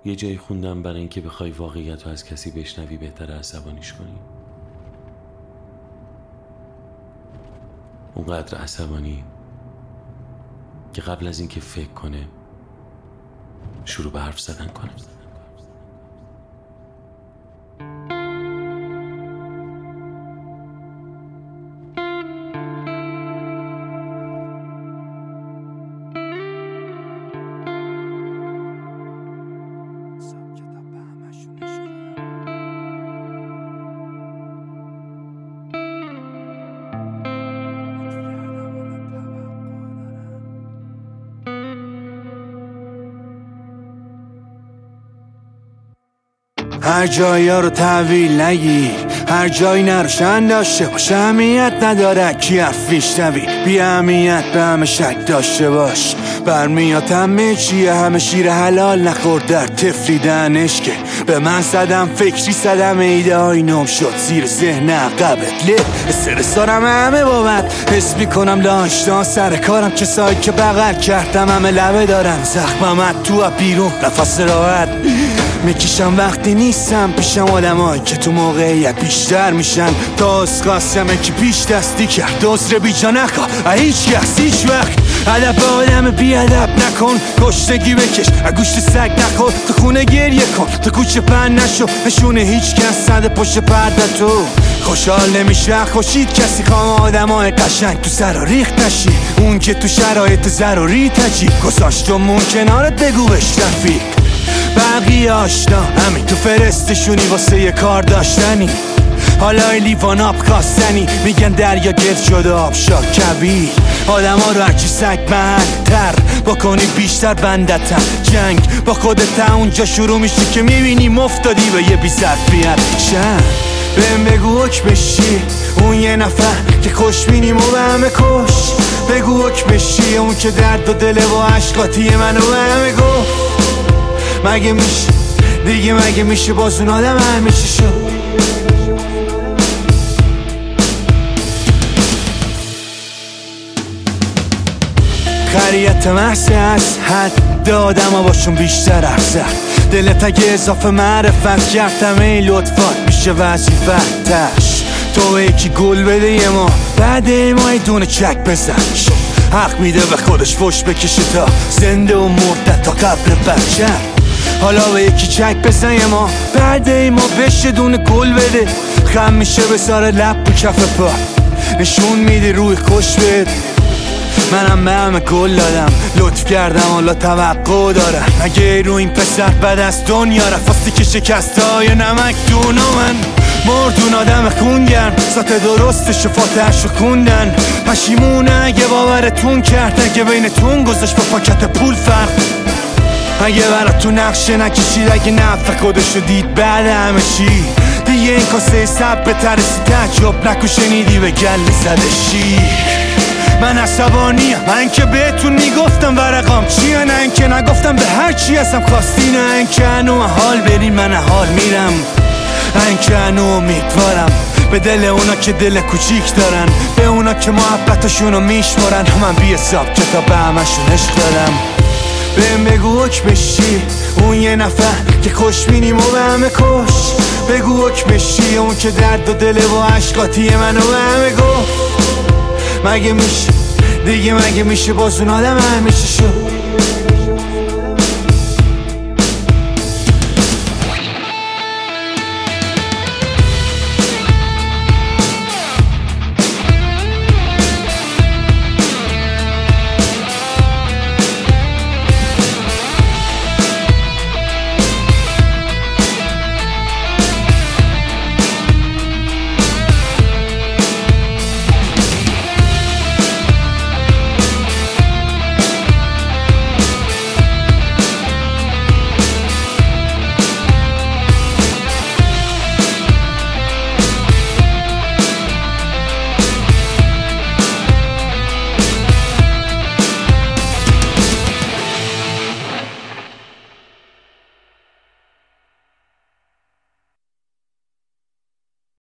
یه جایی خوندم برای اینکه بخوای واقعیت رو از کسی بشنوی بهتره عصبانیش کنی. اونقدر عصبانی که قبل از اینکه فکر کنه شروع به حرف زدن کنه. هر جایی ها رو تحویل نگی، هر جایی نروشن داشته باش، اهمیت نداره کی حرف میشنوی، بی اهمیت به همه شک داشته باش. برمیاد همه چیه، همه شیر حلال نخور در تفریدنش که به من زدم فکری زدم ایده های نم شد زیر ذهن عقبت له استرس دارم همه بابت حس میکنم داشتان سر کارم کسایی که بغل کردم همه لبه دارن زخممت تو بیرون نفس راحت میکشم وقتی نیستم پیشم آدمایی که تو موقعیت بیشتر میشن تا از قاسمه که پیش دستی کرد عذر بی جا نخواه هیچ کس هیچ وقت ادب آدم بی ادب نکن کشتگی بکش گوشت سگ نخور تو خونه گریه کن تو کوچه پن نشو نشونه هیچ کس صد پشت پرده تو خوشحال نمیشه خوشید کسی خواه آدمای قشنگ تو سر ریخت نشی اون که تو شرایط ضروری تجیب گذاشتمون کنارت بگو بش رفیق بقیه آشنا همین تو فرستشونی واسه یه کار داشتنی حالا لیوان آب کاستنی میگن دریا گرد شده آب شا کبیر آدم ها رو هرچی سگ محلتر بکنی بیشتر بندتن جنگ با خودت اونجا شروع میشه که میبینی مفتادی به یه بی ظرفیت شن بهم بگو حکمشی اون یه نفر که خوشبینیم و به همه کش بگو حکمشی اون که درد و دل و عشقاتی منو به همه گفت مگه میشه دیگه مگه میشه باز اون آدم همیشه شد خریت محض از حد آدم ها باشون بیشتر ارزد دلت اگه اضافه معرفت کردم ای لطفات میشه وظیفتش تو یکی گل بده یه ما بعد ما ای دونه چک بزن حق میده به خودش فش بکشه تا زنده و مرده تا قبر بچه حالا به یکی چک بزن یه ما بعد ما بشه دونه گل بده خم میشه بساره لب و کف پا نشون میده روی خوش بده منم به همه گل دادم لطف کردم حالا توقع دارم اگه رو این پسر بد از دنیا رفاستی که شکسته های نمک دون و من مردون آدم خونگرم ذات درست شفاتش رو خوندن پشیمونه اگه باورتون کرد اگه بینتون گذاشت با پاکت پول فرق اگه براتون نقشه نکشید اگه نفع خودشو دید بعد همه چی دیگه این کاسه سب به ترسی تجرب نکو شنیدی به گل زده شیر من عصبانیم من که بهتون میگفتم ورقام چیه نه اینکه نگفتم به هر چی هستم خواستی نه اینکه هنو حال برین من حال میرم اینکه هنو امیدوارم به دل اونا که دل کوچیک دارن به اونا که محبتشونو میشمارن من بی حساب کتاب به همشون عشق دارم بهم بگو حکمشی اون یه نفر که خوشبینیم و به همه کش بگو حکمشی اون که درد و دل و عشقاتی منو به همه گفت مگه میشه دیگه مگه میشه باز اون آدم همیشه شد